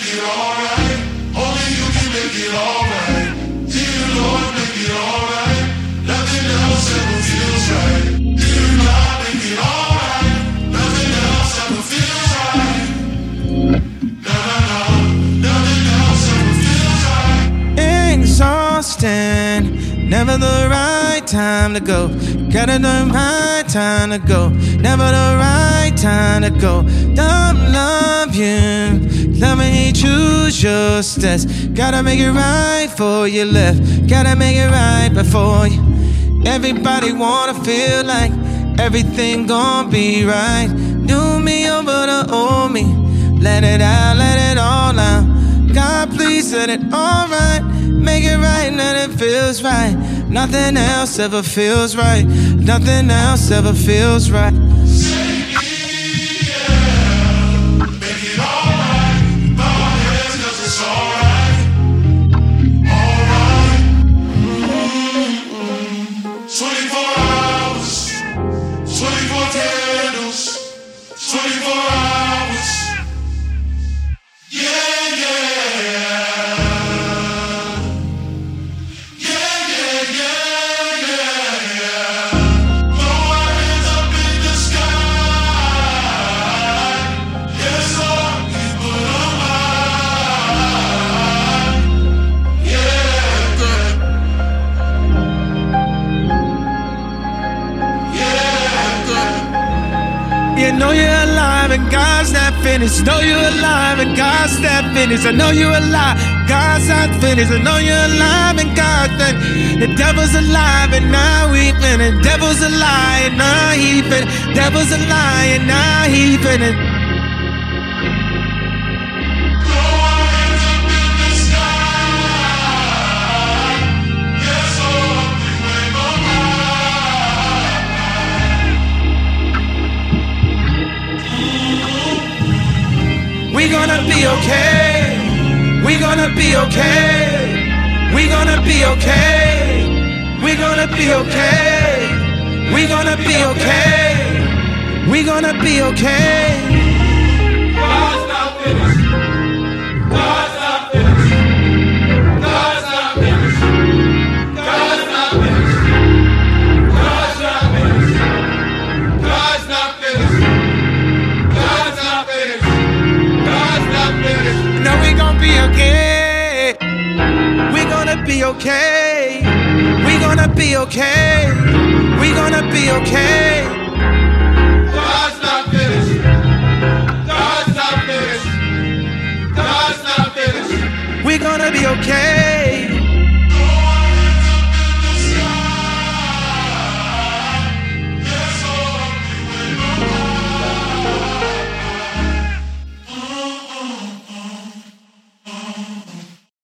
make it alright. Only you can make it alright. Dear Lord, make it alright. Nothing else ever feels right. Dear God, make it alright. Nothing else ever feels right. No, no, no. Nothing else ever feels right. Exhausting, never the right time to go. Gotta the right time to go. Never the right time to go. Don't love you, loving you, choose your steps. Gotta make it right before you left. Gotta make it right before you. Everybody wanna feel like everything gon' be right. Do me over the old me. Let it out, let it all out. God, please set it all right. Make it right, let it feels right. Nothing else ever feels right. Nothing else ever feels right. You know you're alive and God's not finished. Know you're alive and God's not finished. I know you're alive, God's not finished. I know you're alive and God's not. The devil's alive and now he finished. Devil's a lie and now he finished. Devil's a lie and now he finished. We gonna be okay. We gonna be okay. We gonna be okay. We gonna be okay. We gonna be okay. We gonna be okay. God's not finished. God's not finished. God's not finished. God's not finished. God's not finished. God's not finished. God's not finished. No, we gon' be okay. We gonna be okay. We gonna be okay. We gonna be okay. God's not finished. God's not finished. God's not finished. We gonna be okay.